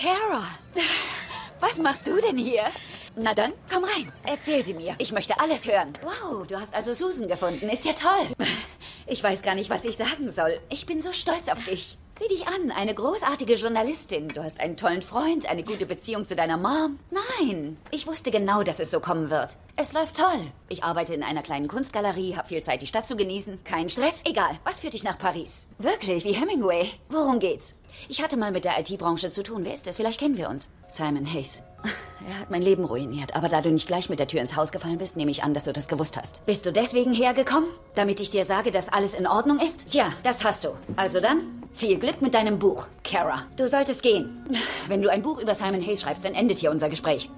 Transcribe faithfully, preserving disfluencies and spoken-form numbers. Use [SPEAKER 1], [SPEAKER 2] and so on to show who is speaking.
[SPEAKER 1] Kara, was machst du denn hier? Na dann, komm rein. Erzähl sie mir. Ich möchte alles hören. Wow, du hast also Susan gefunden. Ist ja toll. Ich weiß gar nicht, was ich sagen soll. Ich bin so stolz auf dich. Sieh dich an, eine großartige Journalistin. Du hast einen tollen Freund, eine gute Beziehung zu deiner Mom. Nein, ich wusste genau, dass es so kommen wird. Es läuft toll. Ich arbeite in einer kleinen Kunstgalerie, habe viel Zeit, die Stadt zu genießen. Kein Stress, egal. Was führt dich nach Paris? Wirklich, wie Hemingway. Worum geht's? Ich hatte mal mit der I T-Branche zu tun. Wer ist das? Vielleicht kennen wir uns. Simon Hayes. Er hat mein Leben ruiniert, aber da du nicht gleich mit der Tür ins Haus gefallen bist, nehme ich an, dass du das gewusst hast. Bist du deswegen hergekommen? Damit ich dir sage, dass alles in Ordnung ist? Tja, das hast du. Also dann, viel Glück mit deinem Buch, Kara. Du solltest gehen. Wenn du ein Buch über Simon Hayes schreibst, dann endet hier unser Gespräch.